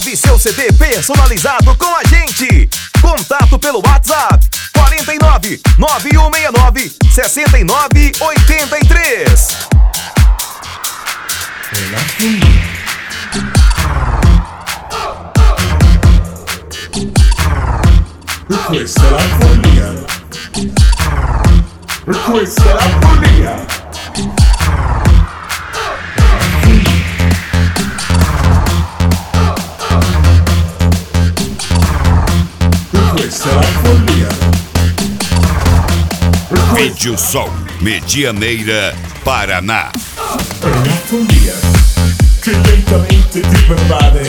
Grave seu CD personalizado com a gente. Contato pelo WhatsApp 49 9169 6983. Questa è la follia. Questa è la follia. Questa è la follia. Vídeo Som, Medianeira, Paraná. È una follia che lentamente ti pervade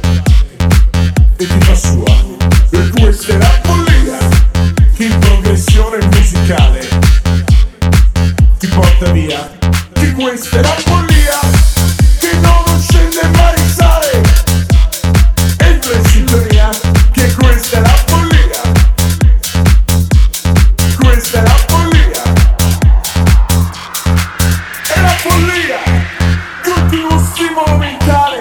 e ti fa sua. E questa è la follia che in progressione musicale ti porta via. Che questa è la follia che non scende mai sale. Entra in sintonia. Che questa è la follia. Questa è la follia. È la follia. Continuo stimolo mentale.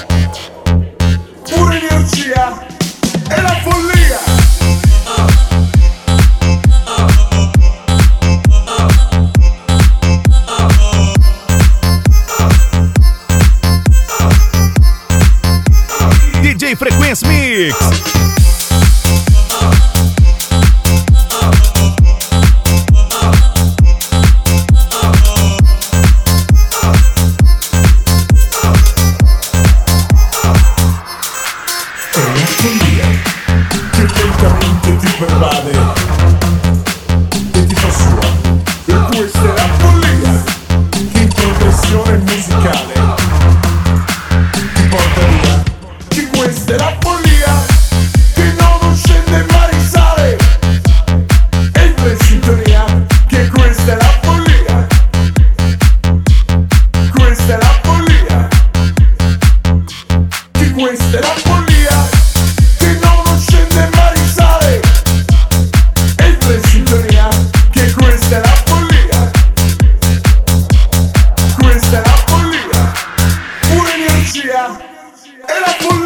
Pure energia. È la follia. DJ Frequência Mix. Lentamente ti pervade e ti fa sua. E questa è la follia che in progressione musicale ti porta via. Che questa è la follia che non scende mai sale. Entra in sintonia. Che questa è la follia. Questa è la follia. Che questa è la follia. È la follia.